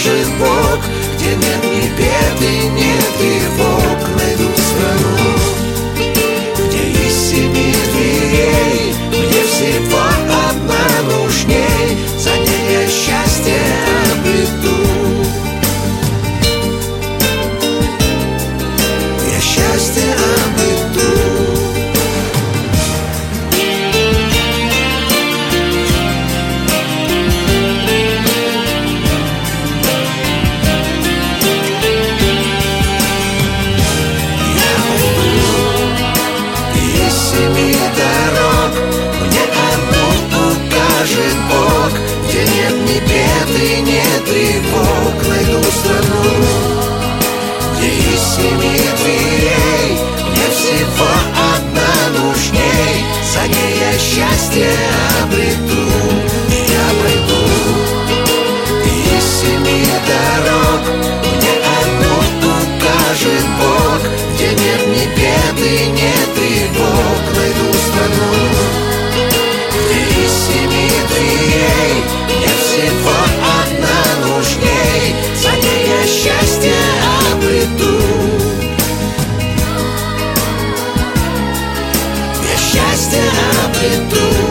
укажет Бог, где нет ни бед и нет тревог. Найду страну, где из 7 дверей мне всего одна нужней. За ней я счастье обрету. Я счастье обрету. Где нет ни бед и нет тревог. Найду страну, где из 7 дверей мне всего одна нужней. За ней я счастье обрету. И я пойду из 7 дорог, мне одну укажет Бог, где нет ни бед и нет тревог. Найду страну, где из 7 дверей мне всего одна нужней. За ней я счастье обрету. Я счастье обрету.